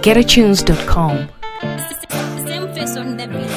www.getatunes.com. Same face on the beat.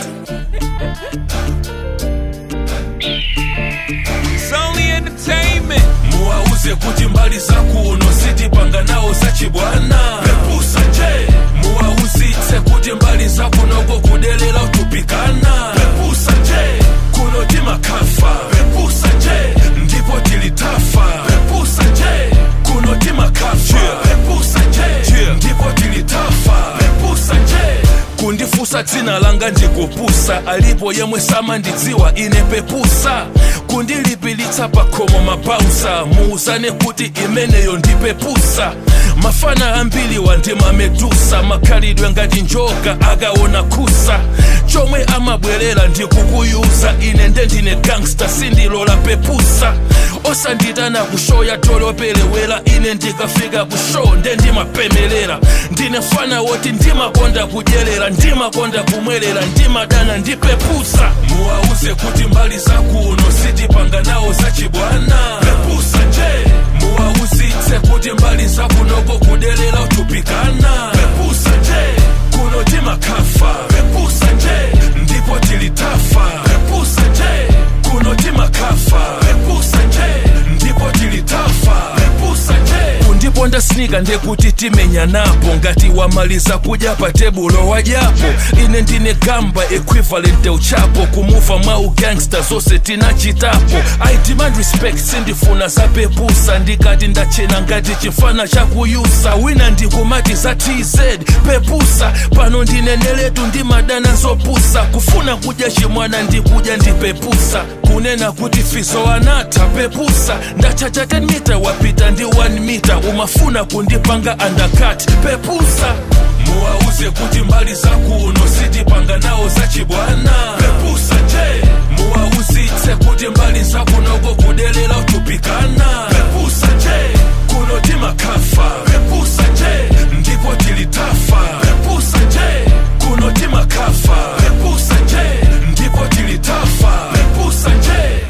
It's only entertainment. Muauze kuti mbali za kuno sitipanga nao zachibwana. Pepusa nje. Muauzitse kuti mbali za kunoko kudelela utupikana. Pepusa nje. Kuno timakafa. Pepusa nje. Ndipo tilitafa. Pepusa nje. Kuno timakafa. Pepusa nje. Ndipo tilitafa. Pepusa nje. Kundifusa dzina langa ndikupusa. Alipo yemwe samandidziwa ine pepusa. Kundilipilitsa pakhomo mabausa. Muuzane kuti imeneyo ndipepusa. Mafana ambili wandima medusa. Makhalidwe ngati njoka akaona kusa. Chomwe amabwerera ndikukuyuza. Ine ndendine gangsta sindilola pepusa. Osanditana kushoya tolopelewera. Ine ndikafika kushow ndendimapemelera. Ndine fana woti ndimakonda kudyerera. Ndimakonda kumwerera. Ndimadana ndipepusa. Muauze kuti mbali za kuno sitipanga nawo zachibwana. Pepusa nje. Muauzitse kuti mbali za kunoko kudelela utupikana. Pepusa nje. Kuno timakafa. Pepusa nje. Ndipo tilitafa. Pepusa nje. Kuno timakafa. Pepusa nje. Ndipo tilitafa. Pepusa nje. Kundiponda snika ndekuti timenya napo. Ngati wamaliza kudya pa tebulo wajapo. Ine ndine gamba equivalent uchapo. Kumuva mwa gangsta zose tinachitapo. I demand respect sindifuna za pepusa. Ndikati ndachena ngati chifana chakuyusa. Wina ndikumati za TZ pepusa. Pano ndineneletu ndimadana zopusa. Kufuna kudya chimwana ndikudya ndipepusa. Kunena kuti fizo anata pepusa. Ndachacha 10 meter wapita ndi 1 meter. Umafuna kundipanga undercut pepusa. Muauze kuti mbali za kuno sitipanga nao zachibwana. Pepusa nje. Muauzitse kuti mbali za kunoko kudelela utupikana. Pepusa nje. Kuno timakafa. Pepusa nje. Ndipo tilitafa. Pepusa nje. Kuno timakafa. Pepusa nje. Ndipo tilitafa. Pepusa nje.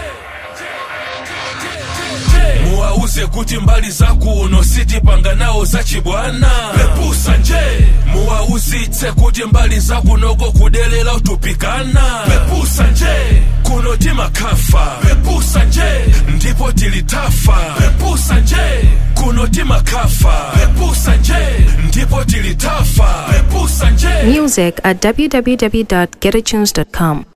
Muauze kuti mbali za kuno sitipanga nao zachibwana. Pepusa nje. Muauzitse kuti mbali za kunoko kudelela utupikana. Pepusa nje. Kuno timakafa. Pepusa nje. Ndipo tilitafa. Pepusa nje. Kuno timakafa. Pepusa nje. Ndipo tilitafa. Pepusa nje. Music at www.getatunes.com.